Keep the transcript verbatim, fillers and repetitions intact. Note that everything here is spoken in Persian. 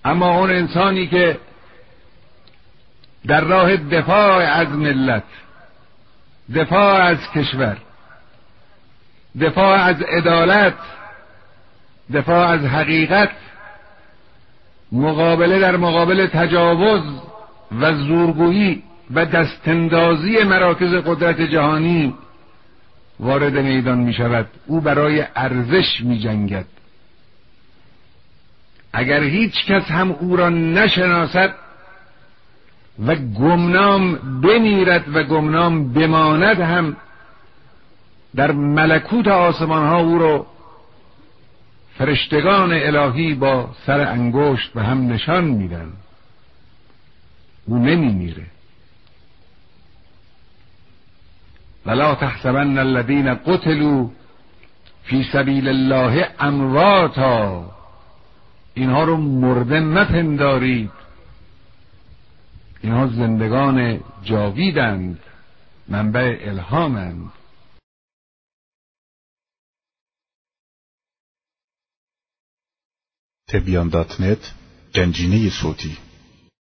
اما اون انسانی که در راه دفاع از ملت، دفاع از کشور، دفاع از عدالت، دفاع از حقیقت، مقابله در مقابل تجاوز و زورگویی و دستاندازی مراکز قدرت جهانی وارد میدان می شود، او برای ارزش می جنگد. اگر هیچ کس هم او را نشناسد و گمنام بمیرد و گمنام بماند، هم در ملکوت آسمان ها او را فرشتگان الهی با سر انگشت به هم نشان میدن. او نمی میره. ولا تحسبن الذين قتلوا فی سبیل الله امواتا، اینها رو مرده مپندارید، اینها زندگان جاویدند، منبع الهامند. تبیان دات نت، گنجینه صوتی.